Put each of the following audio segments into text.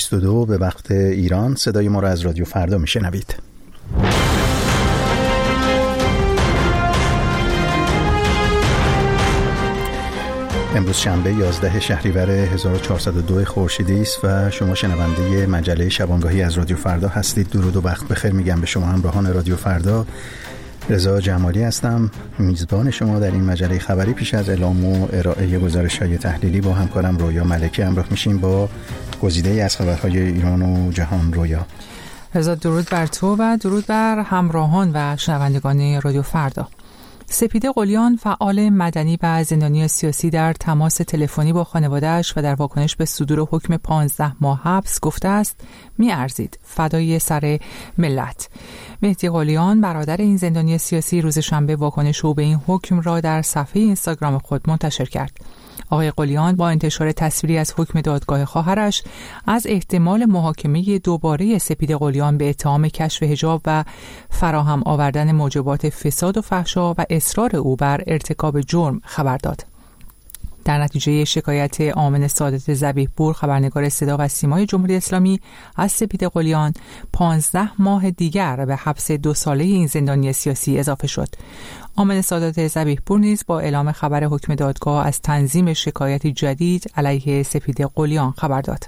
22 به وقت ایران. صدای ما را از رادیو فردا میشنوید. امروز شنبه 11 شهریور 1402 خورشیدی است و شما شنونده مجله شبانگاهی از رادیو فردا هستید. درود و وقت بخیر میگم به شما همراهان رادیو فردا. رضا جمالی هستم، میزبان شما در این مجله خبری. پیش از اعلام و ارائه گزارش‌های تحلیلی با همکارم رویا ملکی همراه میشیم با گزیده‌ای از خبرهای ایران و جهان. رویا. رضا، درود بر تو و درود بر همراهان و شنوندگان رادیو فردا. سپیده قلیان، فعال مدنی و زندانی سیاسی، در تماس تلفنی با خانواده‌اش و در واکنش به صدور حکم 15 ماه حبس گفته است می‌ارزید فدای سر ملت. مهدی قلیان، برادر این زندانی سیاسی، روز شنبه واکنش او به این حکم را در صفحه اینستاگرام خود منتشر کرد. آقای قلیان با انتشار تصویری از حکم دادگاه خواهرش از احتمال محاکمه دوباره سپیده قلیان به اتهام کشف حجاب و فراهم آوردن موجبات فساد و فحشا و اصرار او بر ارتکاب جرم خبر داد. در نتیجه شکایت آمن سعادت ذبیح پور، خبرنگار صدا و سیمای جمهوری اسلامی، از سپیده قلیان 15 ماه دیگر به حبس 2 ساله این زندانی سیاسی اضافه شد. آمن سعادت ذبیح پور نیز با اعلام خبر حکم دادگاه از تنظیم شکایتی جدید علیه سپیده قلیان خبر داد.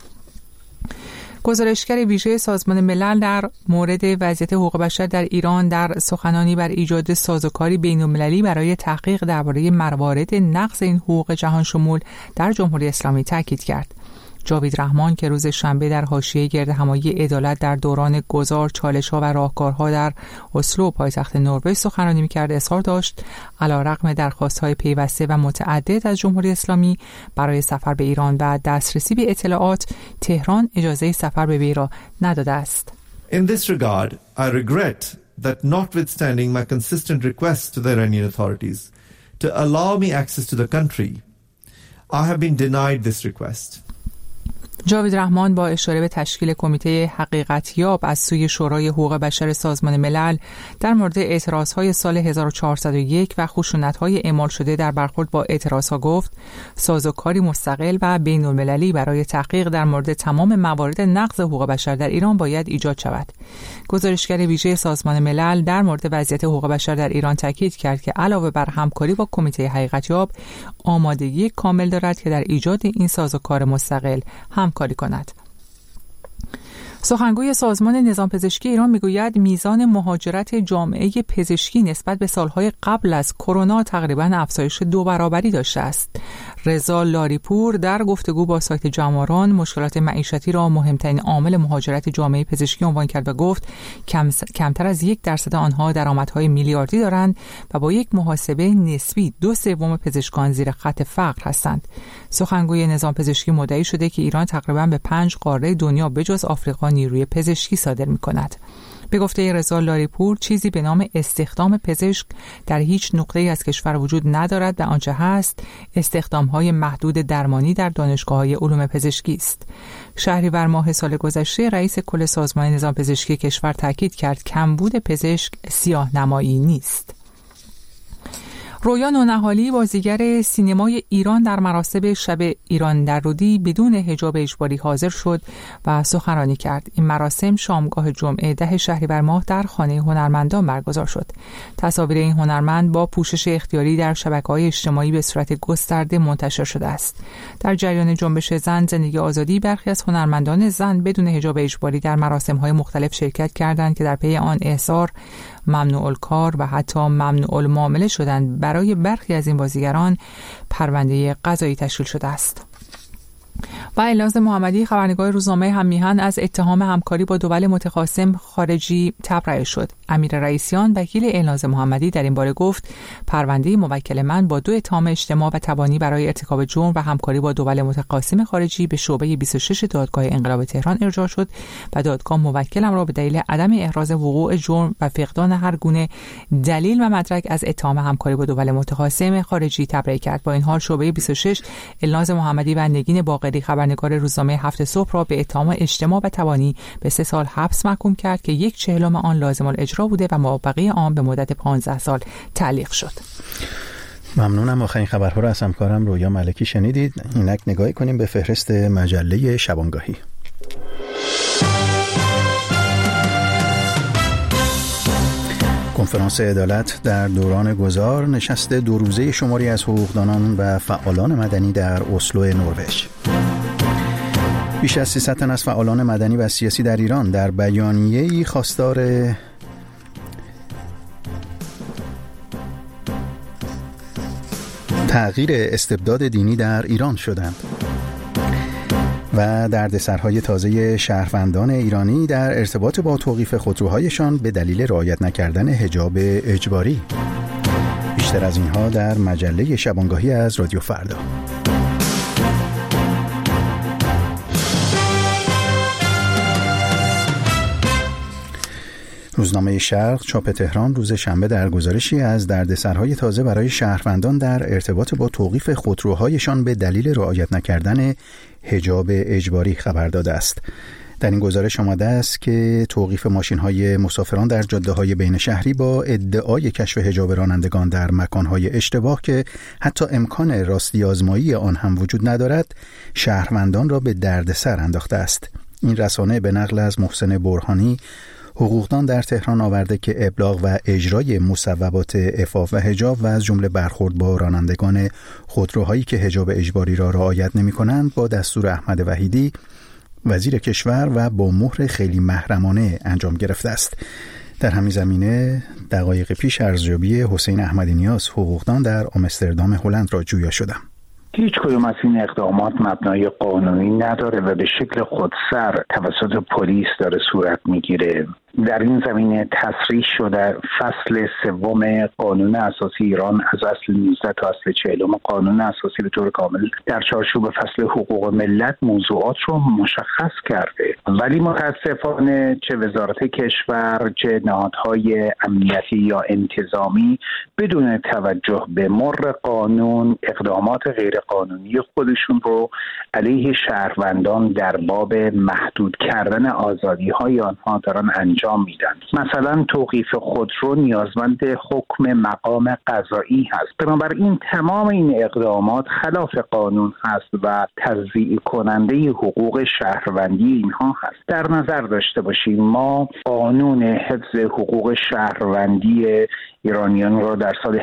گزارشگر ویژه سازمان ملل در مورد وضعیت حقوق بشر در ایران در سخنانی بر ایجاد سازوکاری بین‌المللی برای تحقیق درباره موارد نقض این حقوق جهان شمول در جمهوری اسلامی تاکید کرد. جاوید رحمان که روز شنبه در حاشیه گردهمایی عدالت در دوران گذار، چالش‌ها و راهکارها در اسلو، پایتخت نروژ، سخنرانی می‌کرد، اصرار داشت علیرغم درخواست‌های پیوسته و متعدد از جمهوری اسلامی برای سفر به ایران و دسترسی به اطلاعات، تهران اجازه سفر به وی را نداده است. In this regard, I regret that notwithstanding my consistent requests to the Iranian authorities to allow me access to the country, I have been denied this request. جاوید رحمان با اشاره به تشکیل کمیته حقیقتیاب از سوی شورای حقوق بشر سازمان ملل در مورد اعتراضهای سال 1401 و خشونت‌های اعمال شده در برخورد با اعتراضها گفت سازوکاری مستقل و بین‌المللی برای تحقیق در مورد تمام موارد نقض حقوق بشر در ایران باید ایجاد شود. گزارشگر ویژه سازمان ملل در مورد وضعیت حقوق بشر در ایران تاکید کرد که علاوه بر همکاری با کمیته حقیقتیاب، آمادگی کامل دارد که در ایجاد این سازوکار مستقل همکاری کند. سخنگوی سازمان نظام پزشکی ایران میگوید میزان مهاجرت جامعه پزشکی نسبت به سالهای قبل از کرونا تقریباً افزایش 2 برابری داشته است. رضا لاریپور در گفتگو با سایت جماران مشکلات معیشتی را مهمترین عامل مهاجرت جامعه پزشکی عنوان کرد و گفت کمتر از 1% آنها درآمدهای میلیاردی دارند و با یک محاسبه نسبی 2/3 پزشکان زیر خط فقر هستند. سخنگوی نظام پزشکی مدعی شده که ایران تقریباً به 5 قاره دنیا بجز آفریقا نیروی پزشکی صادر می‌کند. به گفته رضا لاریپور چیزی به نام استخدام پزشک در هیچ نقطه‌ای از کشور وجود ندارد و آنچه هست استخدام‌های محدود درمانی در دانشگاه‌های علوم پزشکی است. شهریور ماه سال گذشته رئیس کل سازمان نظام پزشکی کشور تاکید کرد کمبود پزشک سیاه‌نمایی نیست. رویا نونهالی، بازیگر سینمای ایران، در مراسم شب ایران در رودی بدون حجاب اجباری حاضر شد و سخنرانی کرد. این مراسم شامگاه جمعه 10 شهریور ماه در خانه هنرمندان برگزار شد. تصاویر این هنرمند با پوشش اختیاری در شبکه‌های اجتماعی به صورت گسترده منتشر شده است. در جریان جنبش زن زندگی آزادی، برخی از هنرمندان زن بدون حجاب اجباری در مراسم‌های مختلف شرکت کردند که در پی آن احضار، ممنوع الکار و حتی ممنوع المعامله شدند. برای برخی از این بازیگران پرونده قضایی تشکیل شده است. و الناز محمدی، خبرنگار روزنامه هم میهن، از اتهام همکاری با دول متخاصم خارجی تبرئه شد. امیر رئیسیان، وکیل الناز محمدی، در این باره گفت پرونده موکل من با 2 اتهام اجتماع و تبانی برای ارتکاب جرم و همکاری با دول متخاصم خارجی به شعبه 26 دادگاه انقلاب تهران ارجاع شد و دادگاه موکلم را به دلیل عدم احراز وقوع جرم و فقدان هر گونه دلیل و مدرک از اتهام همکاری با دول متخاصم خارجی تبرئه کرد. با این حال شعبه 26 الناز محمدی و نگین باقری، خبرنگار روزنامه هفت صبح، را به اتهام اجتماع و تبانی به 3 سال حبس محکوم کرد که 1/40 آن لازم الاجرا بوده و مابقی آن به مدت 15 سال تعلیق شد. ممنونم. آخرین خبرها را از همکارم رویا ملکی شنیدید. اینک نگاهی کنیم به فهرست مجله شبانگاهی. کنفرانس عدالت در دوران گذار نشست 2 روزه شماری از حقوقدانان و فعالان مدنی در اسلو نروژ. بیش از 300 تن از فعالان مدنی و سیاسی در ایران در بیانیه‌ای خواستار تغییر استبداد دینی در ایران شدند و دردسرهای تازه شهروندان ایرانی در ارتباط با توقیف خودروهایشان به دلیل رعایت نکردن حجاب اجباری. بیشتر از اینها در مجله شبانگاهی از رادیو فردا. روزنامه شرق چاپ تهران روز شنبه در گزارشی از دردسرهای تازه برای شهروندان در ارتباط با توقیف خودروهایشان به دلیل رعایت نکردن حجاب اجباری خبر داده است. در این گزارش آمده است که توقیف ماشین‌های مسافران در جاده‌های بین شهری با ادعای کشف حجاب رانندگان در مکان‌های اشتباه که حتی امکان راستی آزمایی آن هم وجود ندارد، شهروندان را به دردسر انداخته است. این رسانه به نقل از محسن برهانی، حقوقدان در تهران آورده که ابلاغ و اجرای مصوبات عفاف و حجاب و از جمله برخورد با رانندگان خودروهایی که حجاب اجباری را رعایت نمی‌کنند با دستور احمد وحیدی وزیر کشور و با مهر خیلی محرمانه انجام گرفته است. در همین زمینه دقایق پیش ارزیابی حسین احمدی نیاز، حقوقدان در آمستردام هلند را جویا شدم. هیچ کدوم از این اقدامات مبنای قانونی نداره و به شکل خودسر توسط پلیس داره صورت میگیره. در این زمینه تصریح شده فصل 3 قانون اساسی ایران از اصل 19 تا اصل 40 قانون اساسی به طور کامل در چارچوب فصل حقوق ملت موضوعات رو مشخص کرده، ولی متاسفانه چه وزارت کشور چه نهادهای امنیتی یا انتظامی بدون توجه به مر قانون اقدامات غیر قانونی خودشون رو علیه شهروندان در باب محدود کردن آزادی‌های آنها دارن انجام میدن. مثلا توقیف خودرو نیازمند حکم مقام قضایی هست، بنابراین تمام این اقدامات خلاف قانون هست و تضییع کننده حقوق شهروندی اینها هست. در نظر داشته باشیم ما قانون حفظ حقوق شهروندی ایرانیان را در سال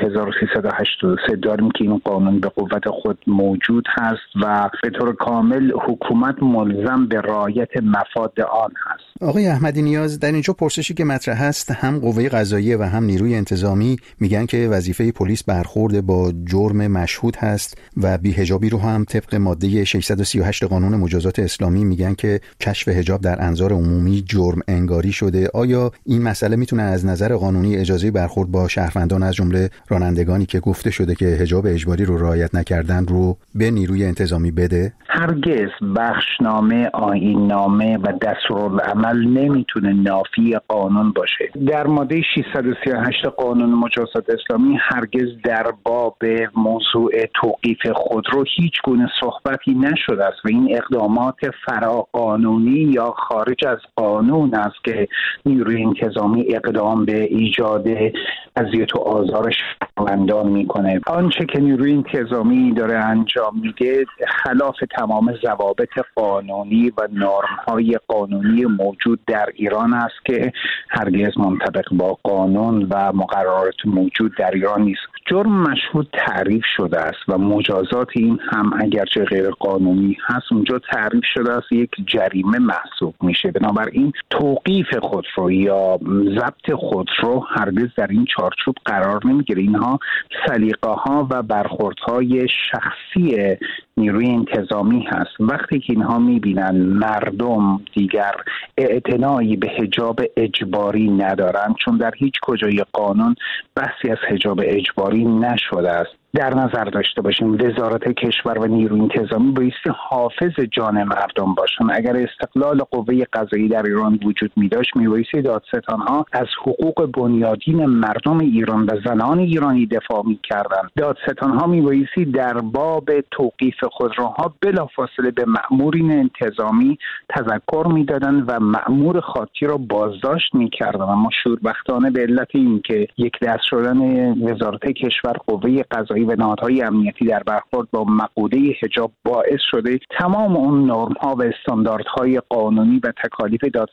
1383 داریم که این قانون به قوت خود موجود هست و به طور کامل حکومت ملزم به رعایت مفاد آن هست. آقای احمدی نیاز، در اینجا پرسشی که مطرح هست، هم قوه قضاییه و هم نیروی انتظامی میگن که وظیفه پلیس برخورد با جرم مشهود هست و بی‌حجابی رو هم طبق ماده 638 قانون مجازات اسلامی میگن که کشف حجاب در انظار عمومی جرم انگاری شده. آیا این مسئله میتونه از نظر قانونی اجازه برخورد با شهروندان از جمله رانندگانی که گفته شده که حجاب اجباری رو رعایت نکردن رو به نیروی انتظامی بده؟ هرگز بخشنامه، آیین‌نامه و دستورالعمل نمیتونه نافی قانون باشه. در ماده 638 قانون مجازات اسلامی هرگز در باب موضوع توقیف خودرو هیچ گونه صحبتی نشده است و این اقدامات فراقانونی یا خارج از قانون است که نیروی انتظامی اقدام به ایجاد اذیت و آزار شهروندان میکنه. آنچه که نیروی انتظامی داره انجام میده خلاف تمام ضوابط قانونی و نرم‌های قانونی موجود در ایران است که هرگز منطبق با قانون و مقررات موجود در ایران نیست. جرم مشهود تعریف شده است و مجازات این هم اگرچه غیر قانونی هست اونجا تعریف شده است یک جریمه محسوب میشه. بنابراین توقیف خودرو یا ضبط خودرو هرگز در این چارچوب قرار نمیگیره. اینها سلیقه‌ها و برخوردهای شخصی نیروی انتظامی هست. وقتی که اینها میبینن مردم دیگر اعتنایی به حجاب اجباری ندارن، چون در هیچ کجای قانون بحثی از حجاب اجباری نشده است، در نظر داشته باشیم وزارت کشور و نیروی انتظامی بایستی حافظ جان مردم باشن. اگر استقلال قوه قضایی در ایران وجود می‌داشت میبایستی دادستان‌ها از حقوق بنیادین مردم ایران و زنان ایرانی دفاع می‌کردند. دادستان‌ها میبایستی در باب توقیف خودروها بلافاصله به مأمورین انتظامی تذکر میدادند و مأمور خاطی را بازداشت می‌کردند. اما شوربختانه به علت اینکه یک دست شدن وزارت کشور، قوه قضایی و نهادهای امنیتی در برخورد با مقوله حجاب باعث شده تمام اون نرم‌ها و استانداردهای قانونی و تکالیف دادستان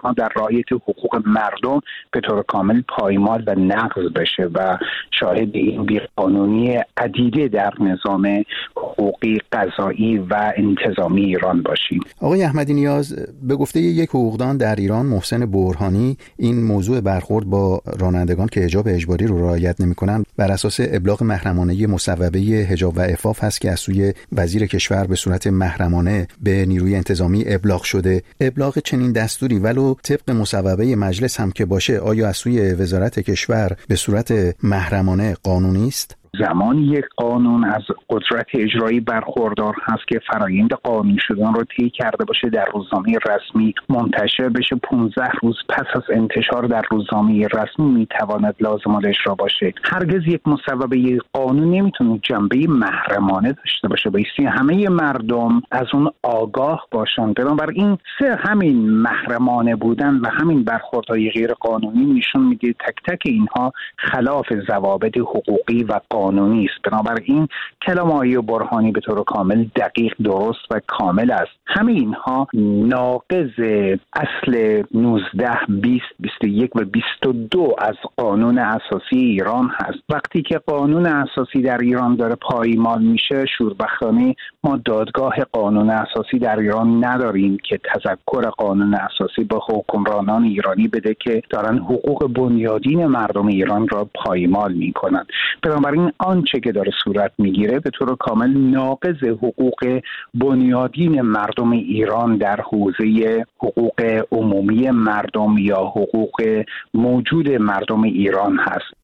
اینها در رعایت حقوق مردم به طور کامل پایمال و نقض بشه و شاهد این بی‌قانونی عدیده در نظام حقوقی، قضایی و انتظامی ایران باشیم. آقای احمدی نیاز، به گفته یک حقوقدان در ایران، محسن برهانی، این موضوع برخورد با رانندگان که حجاب اجباری رو رعایت نمی‌کنند بر اساس ابلاغ محرمانه مصوبه حجاب و عفاف هست که از سوی وزیر کشور به صورت محرمانه به نیروی انتظامی ابلاغ شده. ابلاغ چنین دستوری ولو طبق مصوبه مجلس هم که باشه، آیا از سوی وزارت کشور به صورت محرمانه قانونی است؟ زمان یک قانون از قدرت اجرایی برخوردار هست که فرایند قانونی شدن رو طی کرده باشه، در روزنامه رسمی منتشر بشه، 15 روز پس از انتشار در روزنامه رسمی میتواند لازم الاجرا باشه. هرگز یک مصوبه قانون نمیتونه جنبه محرمانه داشته باشه، بایستی همه مردم از اون آگاه باشن. بنابراین همین محرمانه بودن و همین برخوردهای غیر قانونی نشون میده تک تک اینها خلاف ضوابط حقوقی و قانونی است. بنابراین کلام آقای برهانی به طور کامل دقیق، درست و کامل است. همه اینها ناقض اصل 19, 20, 21 و 22 از قانون اساسی ایران هست. وقتی که قانون اساسی در ایران داره پایمال میشه، شوربختانه ما دادگاه قانون اساسی در ایران نداریم که تذکر قانون اساسی به حکمرانان ایرانی بده که دارن حقوق بنیادین مردم ایران را پایمال میکنن. بنابراین آنچه که داره صورت میگیره به طور کامل ناقض حقوق بنیادین مردم ایران در حوزه حقوق عمومی مردم یا حقوق موجود مردم ایران هست.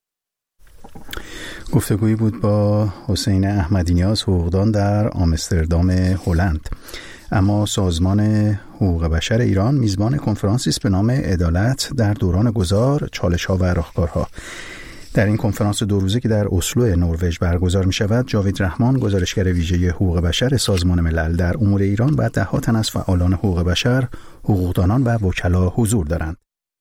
گفتگویی بود با حسین احمدی نیاز، حقوقدان در آمستردام هلند. اما سازمان حقوق بشر ایران میزبان کنفرانسی است به نام عدالت در دوران گذار، چالش‌ها و راهکارها. در این کنفرانس 2 روزه که در اسلو نروژ برگزار می شود، جاوید رحمان، گزارشگر ویژه حقوق بشر سازمان ملل در امور ایران و ده‌ها تن از فعالان حقوق بشر، حقوقدانان و وکلا حضور دارند.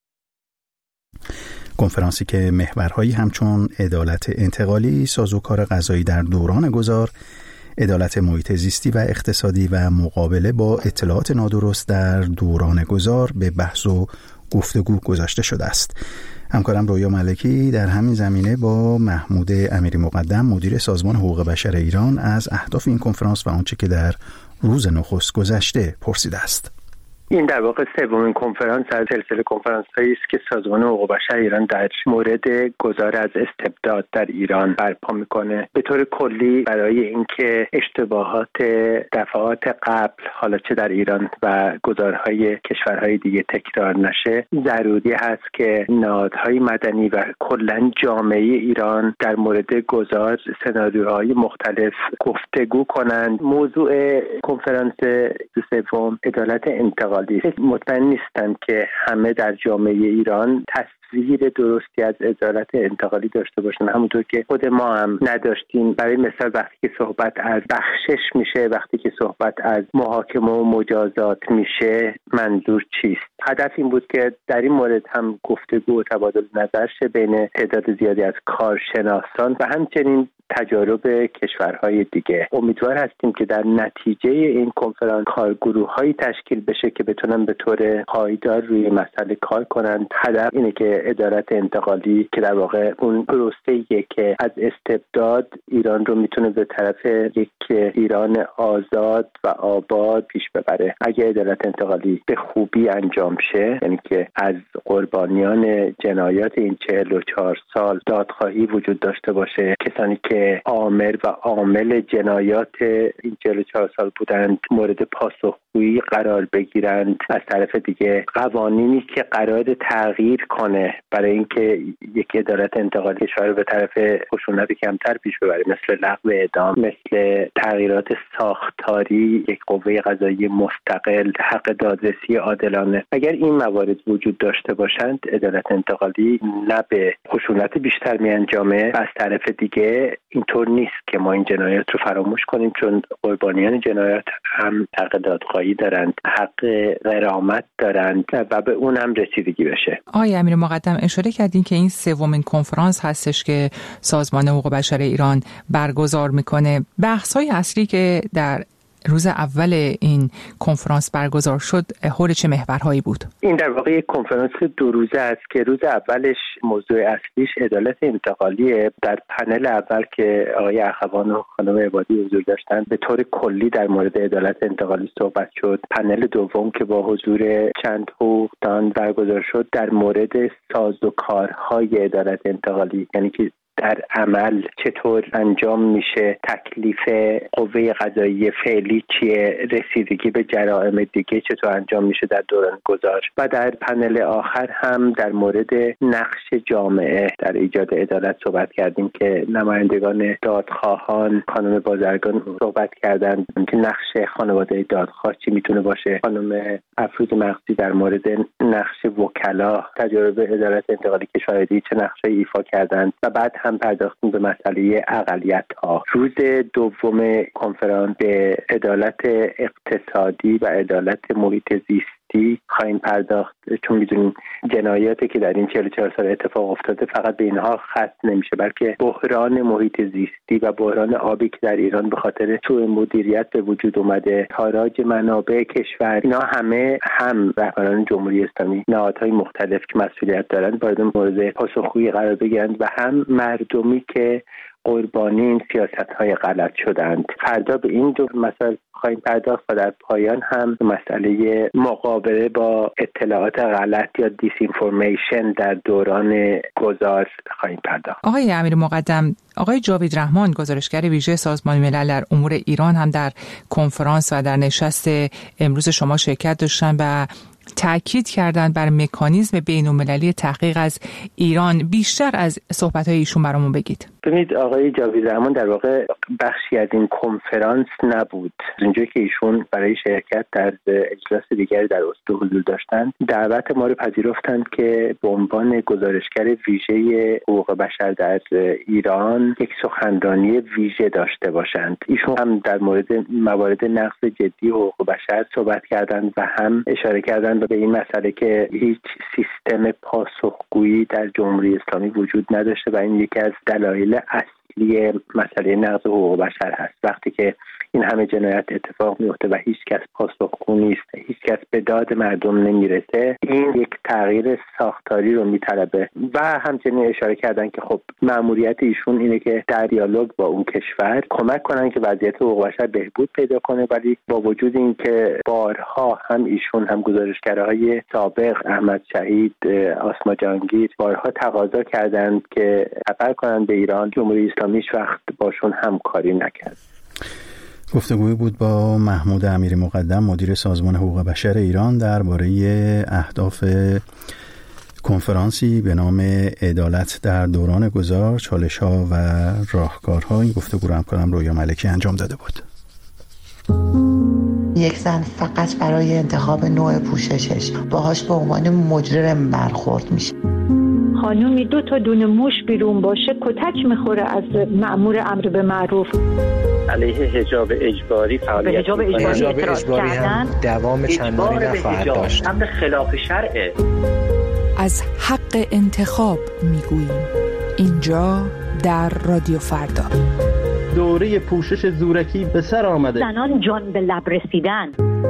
کنفرانسی که محورهایی همچون عدالت انتقالی، سازوکار قضایی در دوران گذار، عدالت محیط زیستی و اقتصادی و مقابله با اطلاعات نادرست در دوران گذار به بحث و گفتگو گذاشته شده است. همکارم رویا ملکی در همین زمینه با محمود امیری مقدم، مدیر سازمان حقوق بشر ایران، از اهداف این کنفرانس و آنچه که در روز نخست گذشته پرسیده است. این در واقع سومین کنفرانس از سلسله کنفرانس‌هایی است که سازمان حقوق بشر ایران در مورد گذار از استبداد در ایران برپا میکنه. به طور کلی برای اینکه اشتباهات دفعات قبل، حالا چه در ایران و گذارهای کشورهای دیگه تکرار نشه، ضروری هست که نهادهای مدنی و کلاً جامعه ایران در مورد گذار سناریوهای مختلف گفتگو کنند. موضوع کنفرانس سوم عدالت انتقالی. مطمئن نیستم که همه در جامعه ایران تصویر درستی از عدالت انتقالی داشته باشن، همونطور که خود ما هم نداشتیم. برای مثال وقتی که صحبت از بخشش میشه، وقتی که صحبت از محاکمه و مجازات میشه، منظور چیست؟ هدف این بود که در این مورد هم گفتگو و تبادل نظر شه بین تعداد زیادی از کارشناسان و همچنین تجارب کشورهای دیگه. امیدوار هستیم که در نتیجه این کنفرانس کارگروه‌هایی تشکیل بشه که بتونن به طور پایدار روی مسئله کار کنند. هدف اینه که عدالت انتقالی که در واقع اون پروسه‌ایه که از استبداد ایران رو میتونه به طرف یک ایران آزاد و آباد پیش ببره. اگه عدالت انتقالی به خوبی انجام شه، یعنی که از قربانیان جنایات این 44 سال دادخواهی وجود داشته باشه، کسانی که عامل و عامل جنایات این 44 سال بودند مورد پاسخگویی قرار بگیرند، از طرف دیگه قوانینی که قرار تغییر کنه برای اینکه یک عدالت انتقالی کشور رو به طرف خشونت کمتر پیش ببره، مثل لغو اعدام، مثل تغییرات ساختاری یک قوه قضایی مستقل، حق دادرسی عادلانه. اگر این موارد وجود داشته باشند، عدالت انتقالی نه به خشونت بیشتر می انجامه و از طرف دیگه اینطور نیست که ما این جنایات رو فراموش کنیم، چون قربانیان جنایات هم حق دادخواهی دارند، حق غرامت دارند و به اون هم رسیدگی بشه. آقای امیر مقدم، اشاره کردین که این سومین کنفرانس هستش که سازمان حقوق بشر ایران برگزار میکنه. بحث‌های اصلی که در روز اول این کنفرانس برگزار شد حول چه محورهایی بود؟ این در واقع یک کنفرانس 2 روزه است که روز اولش موضوع اصلیش عدالت انتقالیه. در پنل اول که آقای اخوان و خانم عبادی حضور داشتند به طور کلی در مورد عدالت انتقالی صحبت شد. پنل دوم که با حضور چند حقوقدان برگزار شد در مورد سازوکارهای عدالت انتقالی، یعنی که در عمل چطور انجام میشه، تکلیف قوه قضاییه فعلی چیه، رسیدگی به جرائم دیگه چطور انجام میشه در دوران گذار. و در پنل آخر هم در مورد نقش جامعه در ایجاد عدالت صحبت کردیم که نمایندگان دادخواهان، خانم بازرگان صحبت کردند که نقش خانواده دادخواه چی میتونه باشه. خانم افروز مقصی در مورد نقش وکلا تجربه عدالت انتقالی کشاورزی چه نقشی ایفا کردند و بعد هم پرداختیم به مسئله اقلیت‌ها. روز دوم کنفرانس به عدالت اقتصادی و عدالت محیط زیستی خواهیم پرداخت، چون می‌دونیم جنایاتی که در این 44 سال اتفاق افتاده فقط به اینها ختم نمیشه، بلکه بحران محیط زیستی و بحران آبی که در ایران به خاطر سوء مدیریت به وجود اومده، تاراج منابع کشور، اینا همه هم رهبران جمهوری اسلامی، نهادهای مختلف که مسئولیت دارند وارد مورد پاسخگویی قرار بگیرند و هم مردمی که قربانی این سیاست‌های غلط شدند. فردا به این دو مسائل خواهیم پرداخت و در پایان هم مسئله مقابله با اطلاعات غلط یا دیسینفورمیشن در دوران گذار خواهیم پرداخت. آقای امیر مقدم، آقای جاوید رحمان گزارشگر ویژه سازمان ملل در امور ایران هم در کنفرانس و در نشست امروز شما شرکت داشتن و تأکید کردند بر مکانیزم بین‌المللی تحقیق از ایران. بیشتر از صحبت‌های ایشون برامون بگید. ببینید آقای جاوید رحمان در واقع بخشی از این کنفرانس نبود. اونجایی که ایشون برای شرکت در اجلاس دیگری در اسلو حضور داشتند، دعوت ما رو پذیرفتند که به عنوان گزارشگر ویژه حقوق بشر در ایران یک سخنرانی ویژه داشته باشند. ایشون هم در مورد موارد نقض جدی حقوق بشر صحبت کردند و هم اشاره کردند به این مسئله که هیچ سیستم پاسخگویی در جمهوری اسلامی وجود نداشته و این یکی از دلایل اصلی مسئله نقض حقوق بشر هست. وقتی که این همه جنایت اتفاق میفته و هیچ کس پاسخگو نیست، هیچ کس به داد مردم نمیرسه، این یک تغییر ساختاری رو میطلبه. و همچنین اشاره کردن که خب مأموریت ایشون اینه که در دیالوگ با اون کشور کمک کنن که وضعیت حقوق بشر بهبود پیدا کنه، ولی با وجود این که بارها هم ایشون هم گزارشگرهای سابق احمد شهید، آسما جهانگیر بارها تقاضا کردند که سفر کنن به ایران، جمهوری اسلامی هیچ وقت باشون همکاری نکرد. گفتگوی بود با محمود امیری مقدم، مدیر سازمان حقوق بشر ایران، درباره اهداف کنفرانسی به نام عدالت در دوران گذار، چالش‌ها و راهکارها. این گفتگو رو همکارم رویا ملکی انجام داده بود. یک زن فقط برای انتخاب نوع پوششش باهاش به عنوان مجرم برخورد میشه. خانومی 2 تا دونه موش بیرون باشه کتک میخوره از مأمور امر به معروف. علیه حجاب اجباری فعالیت حجاب اجباری هم دوام چندانی نخواهد داشت. امر خلاف شرعه. از حق انتخاب میگوییم اینجا در رادیو فردا. دوره پوشش زورکی به سر آمده. زنان جان به لب رسیدن.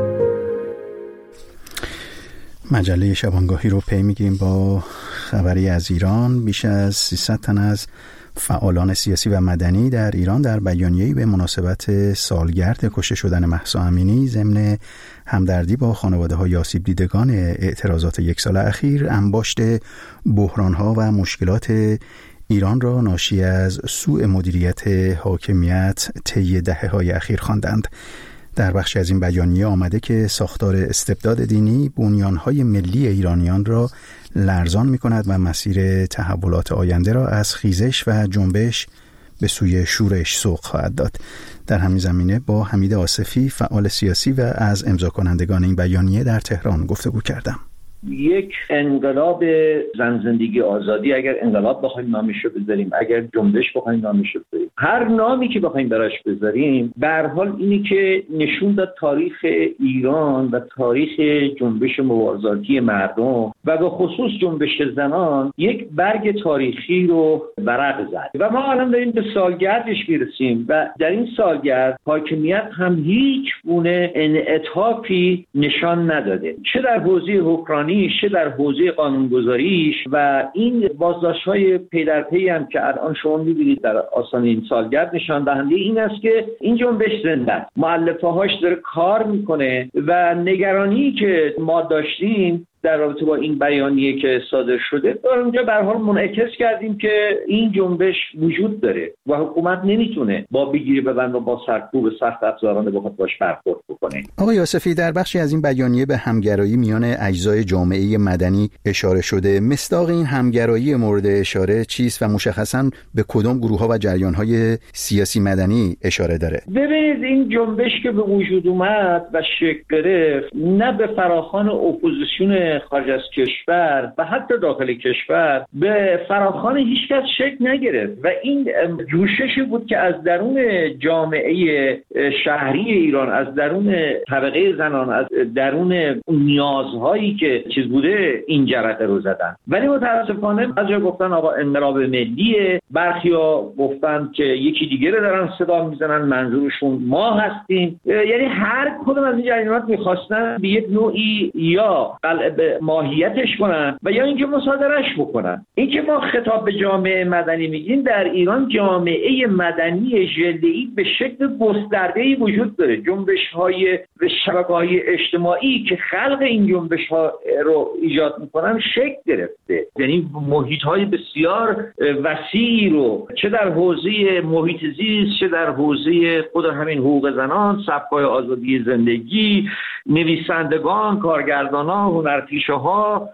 مجله شبانگاهی رو پی میگیریم با خبری از ایران. بیش از 300 تن از فعالان سیاسی و مدنی در ایران در بیانیه‌ای به مناسبت سالگرد کشته شدن مهسا امینی ضمن همدردی با خانواده‌های آسیب دیدگان اعتراضات 1 سال اخیر انباشت بحران‌ها و مشکلات ایران را ناشی از سوء مدیریت حاکمیت طی دهه‌های اخیر خواندند. در بخشی از این بیانیه آمده که ساختار استبداد دینی بنیان‌های ملی ایرانیان را لرزان می‌کند و مسیر تحولات آینده را از خیزش و جنبش به سوی شورش سوق خواهد داد. در همین زمینه با حمید آصفی، فعال سیاسی و از امضا کنندگان این بیانیه در تهران گفتگو کردم. یک انقلاب زن زندگی آزادی، اگر انقلاب بخوایم نامش رو بذاریم، اگر جنبش بخوایم نامش رو بذاریم، هر نامی که بخوایم براش بذاریم، به هر حال اینی که نشون داد تاریخ ایران و تاریخ جنبش مبارزاتی مردم و به خصوص جنبش زنان یک برگ تاریخی رو ورق زد و ما الان داریم به سالگردش میرسیم و در این سالگرد حاکمیت هم هیچ گونه انعطافی نشان نداده، چه در حوزه حکمرانی چه در حوزه قانونگذاریش. و این بازداشت‌های پی در پی هم که الان شما می‌بینید در آستانه این سالگرد نشان دهنده این است که این جنبش زنده است، مؤلفه‌هاش داره کار میکنه و نگرانی که ما داشتیم در رابطه با این بیانیه که صادر شده در اونجا به هر حال منعکس کردیم که این جنبش وجود داره و حکومت نمیتونه با بگیری ببند و با سرکوب سخت افزارانه بخواد باش برخورد بکنه. آقای آصفی، در بخشی از این بیانیه به همگرایی میان اجزای جامعه مدنی اشاره شده. مصداق این همگرایی مورد اشاره چیست و مشخصاً به کدام گروه‌ها و جریان‌های سیاسی مدنی اشاره داره؟ ببینید این جنبش که به وجود اومد و شکل گرفت نه به فراخوان اپوزیسیون خارج از کشور و حتی داخل کشور به فراخوان هیچ کس شکل نگرفت و این جوششی بود که از درون جامعه شهری ایران، از درون طبقه زنان، از درون نیازهایی که چیز بوده این جرقه رو زدن. ولی متاسفانه بعضیا گفتن آقا انقلاب ملیه، برخیا گفتن که یکی دیگه رو دارن صدا میزنن منظورشون ما هستیم. یعنی هر کدوم از این جریانات میخواستن به یک نوعی یا قلب ماهیتش کنن و یا اینکه مصادرهش بکنن. این که ما خطاب به جامعه مدنی میگیم، در ایران جامعه مدنی ژله‌ای به شکل گسترده‌ای وجود داره. جنبش‌های و شبکه‌های اجتماعی که خلق این جنبش‌ها رو ایجاد میکنن شکل گرفته، یعنی محیط‌های بسیار وسیعی رو چه در حوزه محیط زیست چه در حوزه خود همین حقوق زنان، سبک‌های آزادی زندگی، نویسندگان، کارگردانان، هنرپیشه‌ها،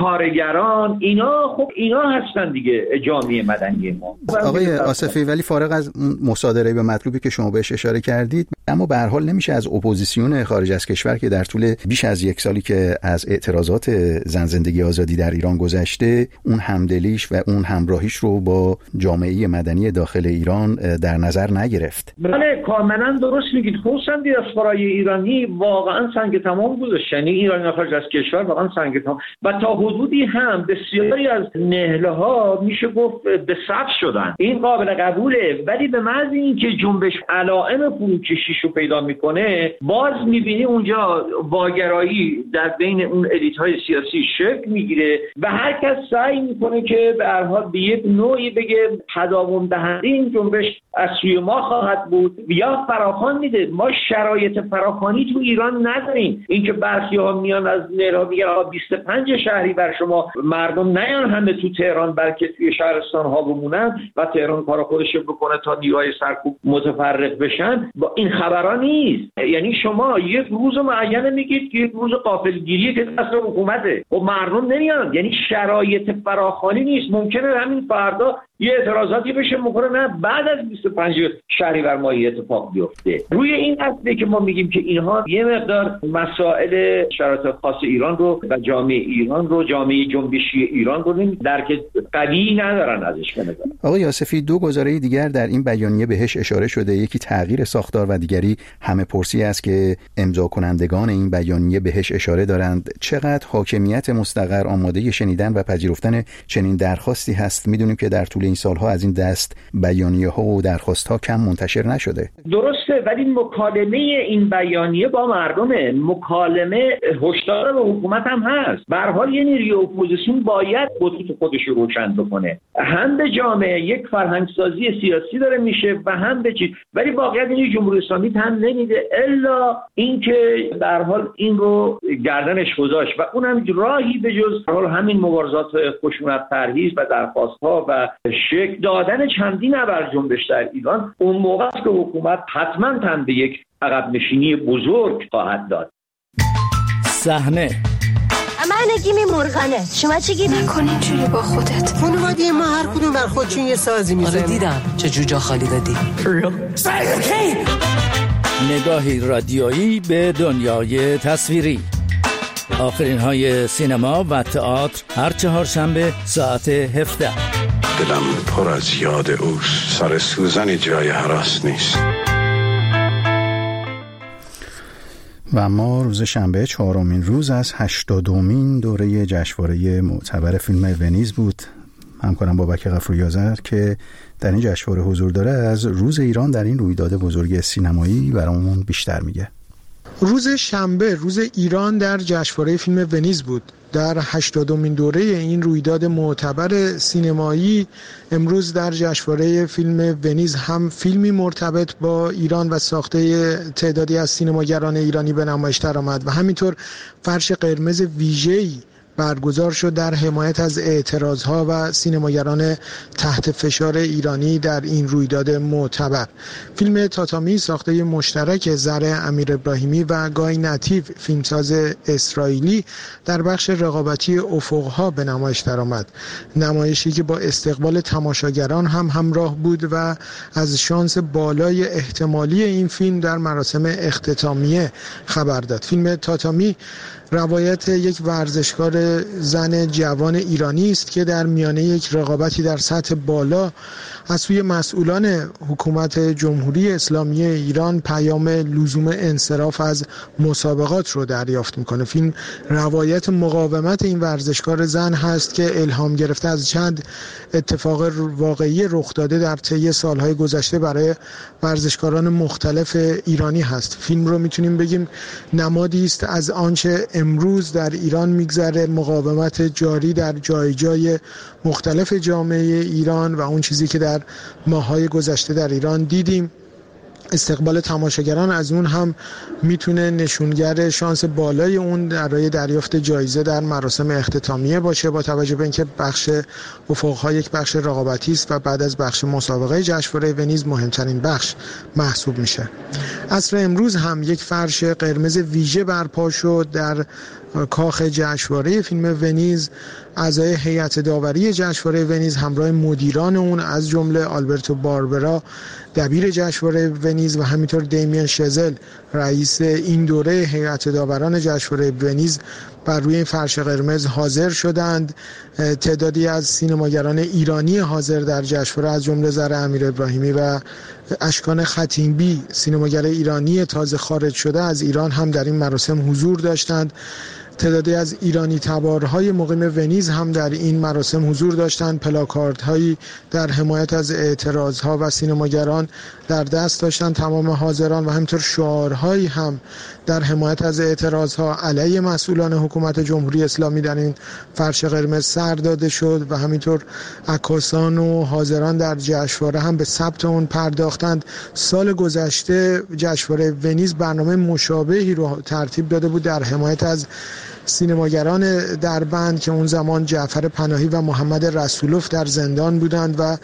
کارگران، اینا هستن دیگه جامعه مدنی ما. آقای آصفی، ولی فارغ از مصادره به مطلوبی که شما بهش اشاره کردید، اما به هر حال نمیشه از اپوزیسیون خارج از کشور که در طول بیش از یک سالی که از اعتراضات زن زندگی آزادی در ایران گذشته، اون همدلیش و اون همراهیش رو با جامعه مدنی داخل ایران در نظر نگرفت. بله کاملا درست میگید. خصوصا دیاسپورای ایرانی واقعا سنگ تمام گذاشت، یعنی ایرانی خارج از کشور واقعا سنگ تمام و تا حدودی هم بسیاری از نهله ها میشه گفت به صف شدن. این قابل قبوله، ولی به محض اینکه جنبش علائم فروکشیش رو پیدا میکنه باز میبینی اونجا واگرایی در بین اون الیت های سیاسی شکل میگیره و هر کس سعی میکنه که به هر حال به یک نوعی بگه تداوم دهنده این جنبش از سوی ما خواهد بود یا فراخوان میده. ما شرایط فراخوانی تو ایران نداریم. اینکه برخی‌ها میان از نهراب میگن 25 شهری بر شما مردم نیان همه تو تهران بلکه توی شهرستان ها بمونن و تهران کار خودش بکنه تا نیروهای سرکوب متفرق بشن. با این خبرها نیست. یعنی شما یک روز معین میگید که یک روز غافلگیری که دست حکومته و مردم نمیان. یعنی شرایط فراخوانی نیست. ممکنه همین فردا یه اعتراضاتی بشه میکنه نه بعد از 25 شهریور ماه اتفاق بیفته. روی این اصله که ما میگیم که اینها یه مقدار مسائل شرایط خاص ایران رو و جامعه ایران رو، جامعه جنبشی ایران رو درک قوی ندارن ازش. به نظر آقای آصفی، دو گزاره دیگر در این بیانیه بهش اشاره شده، یکی تغییر ساختار و دیگری همه پرسی است که امضا کنندگان این بیانیه بهش اشاره دارند. چقدر حاکمیت مستقر آماده شنیدن و پذیرفتن چنین درخواستی هست؟ میدونیم که در طول این سالها از این دست بیانیه‌ها و درخواست‌ها کم منتشر نشده. درسته، ولی مکالمه این بیانیه با مردمه، مکالمه هشدار به حکومت هم هست. به هر حال یه نیروی اپوزیسیون باید خطوط خودش رو روشن بکنه. هم به جامعه یک فرهنگسازی سیاسی داره میشه و هم به چیز، ولی واقعیت این جمهوری اسلامی هم نمیده الا اینکه به هر حال این رو گردنش گذاشت و اونم راهی به جز همین مبارزات خشونت پرهیز و درخواست‌ها و شکل دادن چندین ابر جنبش در ایران، اون موقع است که حکومت حتما تن به یک عقب نشینی بزرگ خواهد داد. صحنه من گیمی مرغانه، شما چی گیمی؟ نکن اینجوری با خودت. خانواده ما هر کدوم بر خودشون یه سازی میزنه. آره دیدم چه جوجا خالی دادی. نگاهی رادیویی به دنیای تصویری. آخرین های سینما و تئاتر هر چهارشنبه ساعت 17. دلم پر از یاد اوست، سر سوزنی جای هراس نیست. و ما روز شنبه 4مین روز از 80مین دوره جشنواره معتبر فیلم ونیز بود. همکارم بابک غفوری آذر که در این جشنواره حضور داره از روز ایران در این رویداد بزرگ سینمایی برامون بیشتر میگه. روز شنبه روز ایران در جشنواره فیلم ونیز بود. در 80مین دوره این رویداد معتبر سینمایی امروز در جشنواره فیلم ونیز هم فیلمی مرتبط با ایران و ساخته تعدادی از سینماگران ایرانی به نمایش درآمد و همینطور فرش قرمز ویژه‌ای برگزار شد در حمایت از اعتراضها و سینماگران تحت فشار ایرانی در این رویداد معتبر. فیلم تاتامی ساخته مشترک زرع امیر ابراهیمی و گای نتیو فیلمساز اسرائیلی در بخش رقابتی افقها به نمایش درآمد. نمایشی که با استقبال تماشاگران هم همراه بود و از شانس بالای احتمالی این فیلم در مراسم اختتامیه خبر داد. فیلم تاتامی روایت یک ورزشکار زن جوان ایرانی است که در میانه یک رقابتی در سطح بالا از سوی مسئولان حکومت جمهوری اسلامی ایران پیام لزوم انصراف از مسابقات رو دریافت میکنه. فیلم روایت مقاومت این ورزشکار زن هست که الهام گرفته از چند اتفاق واقعی رخ داده در طی سالهای گذشته برای ورزشکاران مختلف ایرانی هست. فیلم رو میتونیم بگیم نمادی است از آنچه امروز در ایران میگذره، مقاومت جاری در جای جای مختلف جامعه ایران و اون چیزی که در ماه‌های گذشته در ایران دیدیم. استقبال تماشاگران از اون هم میتونه نشونگر شانس بالای اون برای دریافت جایزه در مراسم اختتامیه باشه، با توجه به اینکه بخش افق‌ها یک بخش رقابتی است و بعد از بخش مسابقه جشنواره ونیز مهمترین بخش محسوب میشه. عصر امروز هم یک فرش قرمز ویژه برپا شد در کاخ جشنواره فیلم ونیز. اعضای هیئت داوری جشنواره ونیز همراه مدیران اون از جمله آلبرتو باربرا دبیر جشنواره ونیز و همینطور دیمین شزل رئیس این دوره هیئت داوران جشنواره ونیز بر روی این فرش قرمز حاضر شدند. تعدادی از سینماگران ایرانی حاضر در جشنواره از جمله زرع امیر ابراهیمی و اشکان خطیبی سینماگر ایرانی تازه خارج شده از ایران هم در این مراسم حضور داشتند. تعدادی از ایرانی تبارهای مقیم ونیز هم در این مراسم حضور داشتند. پلاکاردهایی در حمایت از اعتراضها و سینماگران در دست داشتند تمام حاضران و همینطور شعارهایی هم در حمایت از اعتراضها علیه مسئولان حکومت جمهوری اسلامی در این فرش قرمز سر داده شد و همینطور عکاسان و حاضران در جشنواره هم به ثبت اون پرداختند. سال گذشته جشنواره ونیز برنامه مشابهی رو ترتیب داده بود در حمایت از سینماگران دربند که اون زمان جعفر پناهی و محمد رسولوف در زندان بودند و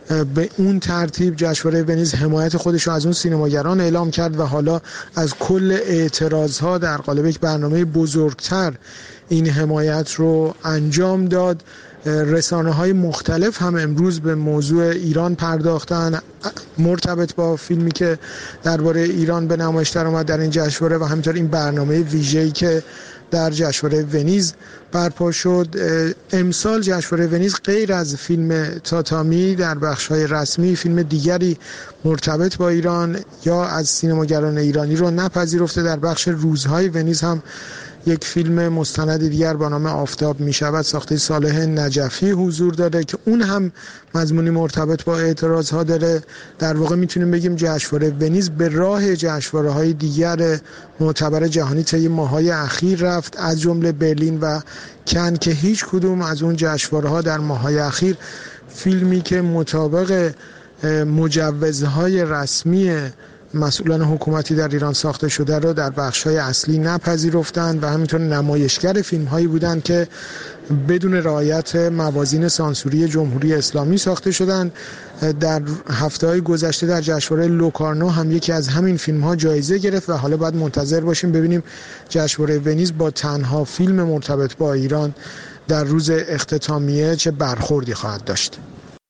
به اون ترتیب جشنواره ونیز حمایت خودش رو از اون سینماگران اعلام کرد و حالا از کل اعتراضها در قالب یک برنامه بزرگتر این حمایت رو انجام داد. رسانه‌های مختلف هم امروز به موضوع ایران پرداختن مرتبط با فیلمی که درباره ایران به نمایش درآمد در این جشنواره و همینطور این برنامه ویژه‌ای که در جشنواره ونیز برپا شد. امسال جشنواره ونیز غیر از فیلم تاتامی در بخش‌های رسمی فیلم دیگری مرتبط با ایران یا از سینماگران ایرانی رو نپذیرفته. در بخش روزهای ونیز هم یک فیلم مستند دیگر با نام آفتاب می شود ساخته صالح نجفی حضور داره که اون هم مضمونی مرتبط با اعتراض ها داره. در واقع میتونیم بگیم جشنواره ونیز به راه جشنواره های دیگر معتبر جهانی طی ماه‌های اخیر رفت، از جمله برلین و کن که هیچ کدوم از اون جشنواره ها در ماه‌های اخیر فیلمی که مطابق مجوزهای رسمی مسئولان حکومتی در ایران ساخته شده رو در بخش‌های اصلی نپذیرفتند و همینطور نمایشگر فیلم‌هایی بودند که بدون رعایت موازین سانسوری جمهوری اسلامی ساخته شدند. در هفته‌های گذشته در جشنواره لوکارنو هم یکی از همین فیلم‌ها جایزه گرفت و حالا باید منتظر باشیم ببینیم جشنواره ونیز با تنها فیلم مرتبط با ایران در روز اختتامیه چه برخوردی خواهد داشت.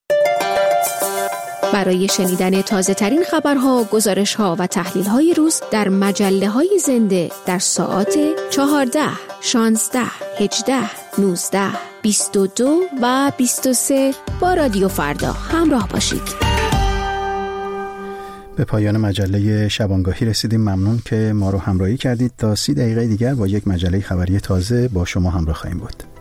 برای شنیدن تازه ترین خبرها، گزارش‌ها و تحلیل‌های روز در مجله‌های زنده در ساعات 14، 16، 18، 19، 22 و 23 با رادیو فردا همراه باشید. به پایان مجله شبانگاهی رسیدیم. ممنون که ما رو همراهی کردید. تا 30 دقیقه دیگر با یک مجله خبری تازه با شما همراه خواهیم بود.